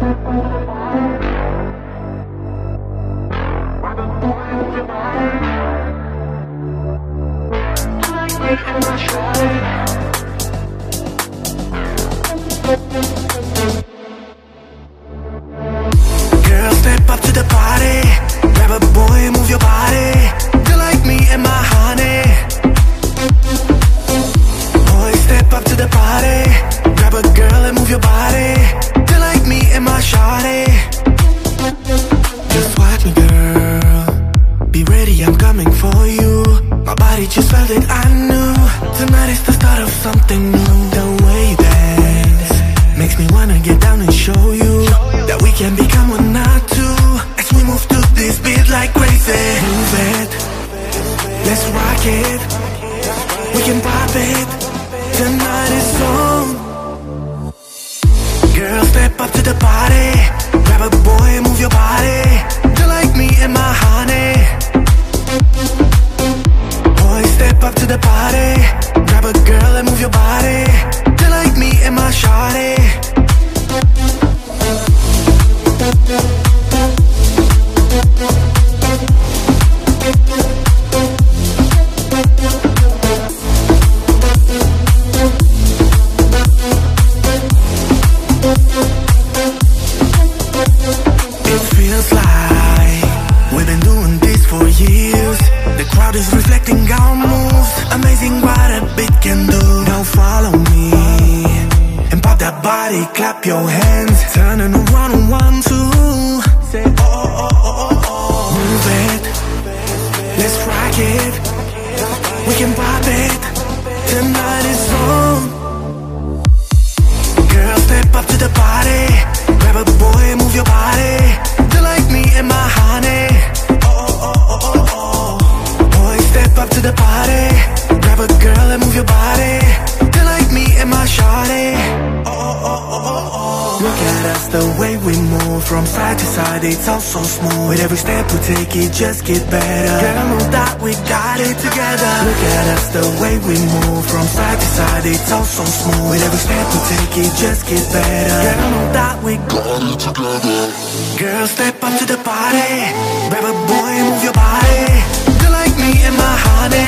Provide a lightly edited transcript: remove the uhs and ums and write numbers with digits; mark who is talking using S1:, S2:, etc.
S1: Girl, step up to the party. Grab a boy and move your body. You like me and my honey. Boy, step up to the party. Grab a girl and move your body. You like me and my shawty. Just watch me, girl. Be ready, I'm coming for you. My body just felt it, I knew. Tonight is the start of something new. The way you dance makes me wanna get down and show you that we can become one, not two. As we move to this beat like crazy. Move it, let's rock it. We can pop it, tonight is on. Girl, step up to the party. Grab a boy and move your body. You like me and my honey. Boy, step up to the party. Grab a girl and move your body. You like me and my shawty. It feels like we've been doing this for years. The crowd is reflecting our moves. Amazing what a beat can do. Now follow me and pop that body, clap your hands. Turning around on 1, 2. Say oh, oh, oh, oh, oh. Move it, let's rock it. We can pop it, tonight is on. Girl, step up to the party. Grab a boy and move your body. You like me and my honey. Oh, oh, oh, oh, oh. Boy, step up to the party. Grab a girl and move your body. You like me and my shawty. Oh, oh, oh, oh, oh. Look at us, the way we move. From side to side, it's all so smooth. With every step we take, it just get better. Girl, know that we got it together. Look at us, the way we move. From side to side, it's all so smooth. With every step we take, it just get better. Girl, know that we got it together. Girl, step up to the party. Grab a boy and move your body. You like me and my honey.